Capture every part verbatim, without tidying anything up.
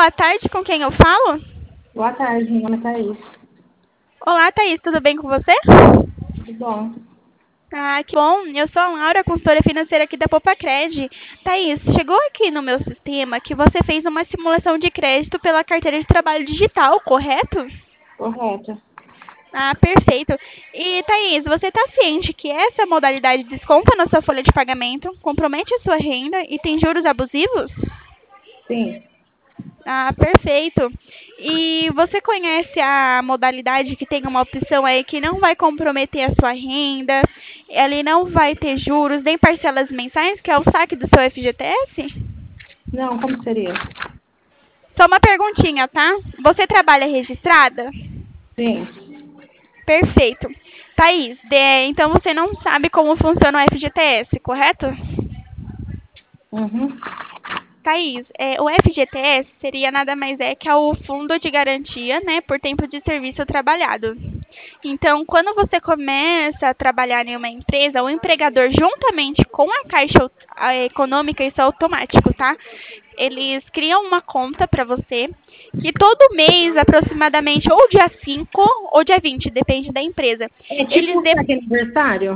Boa tarde, com quem eu falo? Boa tarde, meu nome é Thaís. Olá, Thaís, tudo bem com você? Tudo bom? Ah, que bom. Eu sou a Laura, consultora financeira aqui da Popacred. Thaís, chegou aqui no meu sistema que você fez uma simulação de crédito pela carteira de trabalho digital, correto? Correto. Ah, perfeito. E, Thaís, você está ciente que essa modalidade desconta na sua folha de pagamento, compromete a sua renda e tem juros abusivos? Sim. Ah, perfeito. E você conhece a modalidade que tem uma opção aí que não vai comprometer a sua renda, ele não vai ter juros nem parcelas mensais, que é o saque do seu F G T S? Não, como seria? Só uma perguntinha, tá? Você trabalha registrada? Sim. Perfeito. Thaís, de- então você não sabe como funciona o F G T S, correto? Uhum. Thaís, é, o F G T S seria nada mais é que é o Fundo de Garantia, né, por tempo de serviço trabalhado. Então, quando você começa a trabalhar em uma empresa, o empregador, juntamente com a Caixa a Econômica, isso é automático, tá? Eles criam uma conta para você, que todo mês, aproximadamente, ou dia cinco ou dia vinte, depende da empresa. É tipo Eles o de... saque aniversário?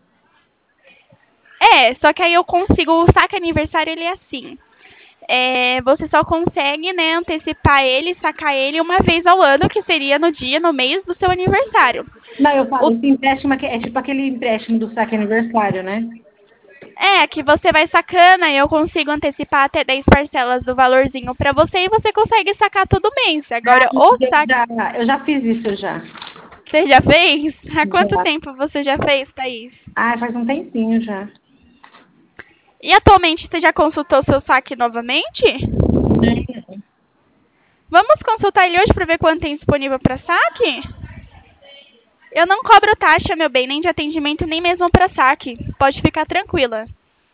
É, só que aí eu consigo, o saque aniversário, ele é assim. É, você só consegue, né, antecipar ele, sacar ele uma vez ao ano, que seria no dia, no mês do seu aniversário. Não, eu falo, O, esse empréstimo aqui é tipo aquele empréstimo do saque aniversário, né? é, que você vai sacando e eu consigo antecipar até dez parcelas do valorzinho pra você e você consegue sacar todo mês. Ah, Agora, o eu saque, já, eu já fiz isso já. você já fez? Há quanto Já. tempo você já fez, Thaís? Ah, faz um tempinho já. E atualmente você já consultou seu saque novamente? Não. Vamos consultar ele hoje para ver quanto tem disponível para saque? Eu não cobro taxa, meu bem, nem de atendimento, nem mesmo para saque. Pode ficar tranquila.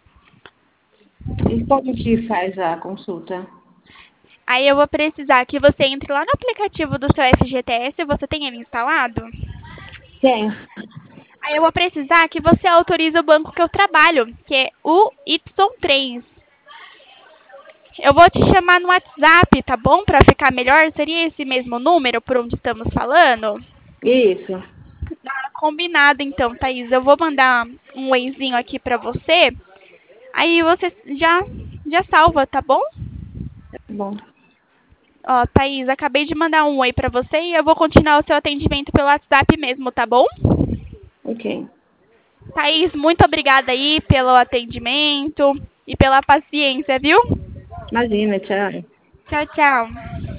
E como que faz a consulta? Aí eu vou precisar que você entre lá no aplicativo do seu F G T S, você tem ele instalado? Tem. Aí eu vou precisar que você autorize o banco que eu trabalho, que é o Y três. Eu vou te chamar no WhatsApp, tá bom? Para ficar melhor, seria esse mesmo número por onde estamos falando? Isso. Ah, combinado então, Thaís. Eu vou mandar um oizinho aqui pra você. Aí você já já salva, tá bom? Tá bom. Ó, Thaís, acabei de mandar um oi pra você e eu vou continuar o seu atendimento pelo WhatsApp mesmo, tá bom? Ok. Thaís, muito obrigada aí pelo atendimento e pela paciência, viu? Imagina, tchau. Tchau, tchau.